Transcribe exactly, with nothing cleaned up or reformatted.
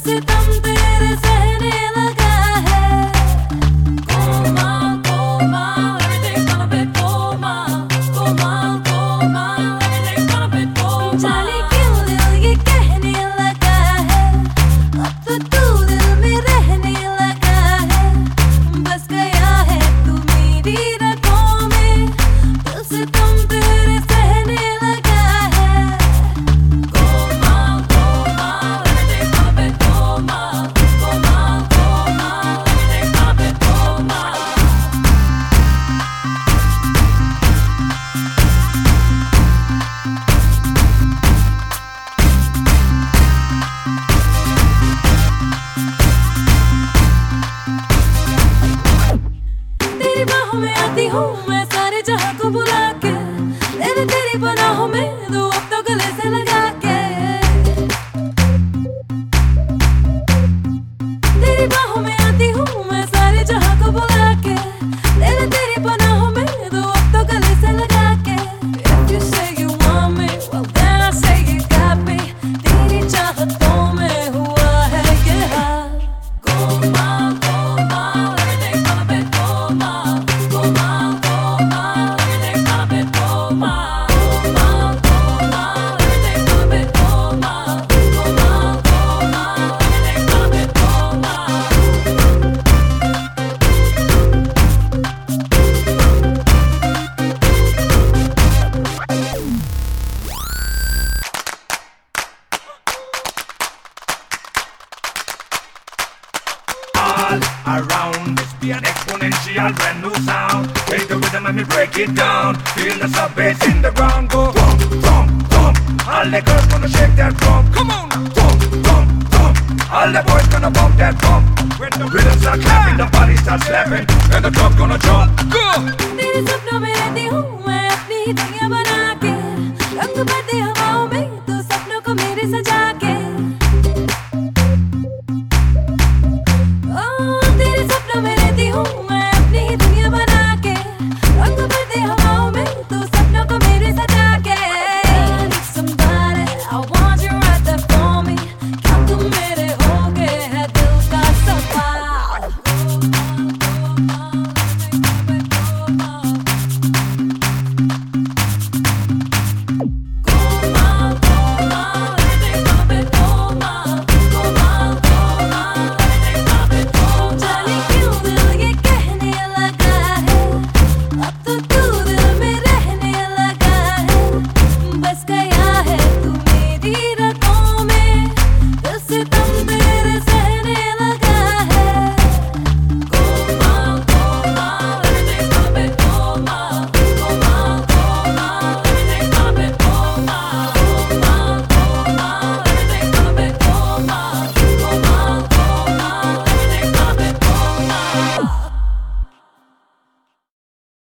सितम तेरे सहने लगा है। Coma coma everything's gonna be coma coma coma everything's gonna be coma. जाने क्यों दिल ये कहने लगा है, अब तो तू दिल में रहने लगा है। बस गया है तू मेरी रगों में, दिल सितम तेरे सहने लगा है। Coma coma everything's gonna be coma coma coma everything's gonna be coma. तेरी बाहों में आती हूँ मैं सारे जहां को बुला के, तेरे तेरी पनाहों में दो अब तो गले से लगा के। तेरी बाहों में आती हूँ मैं सारे जहां को बुला के, तेरे तेरी पनाहों में दो अब तो गले से लगा के। If you say you want me, well then I say you got me। तेरी चाहतों में हुआ है ये हाल। Coma coma everything's gonna be coma coma coma everything's gonna be coma coma coma everything's gonna be coma coma coma everything's gonna be coma. All around this be an exponential brand new sound. Take the rhythm and me break it down. Feel the sub bass in the ground go thump thump thump. All the girls gonna shake that drum. Come on now. Thump thump thump. All the boys gonna bump that bump. When the rhythm start clapping, the body starts slapping, and the club gonna jump. Go. तेरे सपनों में रहती हूँ मैं अपनी ही दुनिया बना के, रंग भरती हवाओं में तू सपनों को मेरे सजा के। ओ तेरे सपनों में रहती हूँ मैं अपनी ही दुनिया बना के, रंग भरती हवाओं में तू सपनों को मेरे सजा के। I need somebody, I want you right there for me, क्या तुम मेरे होगे है दिल का सवाल। जाने क्यों दिल ये कहने लगा है, अब तो तू दिल में रहने लगा है। बस गया है तू मेरी रगों में, दिल सितम तेरे से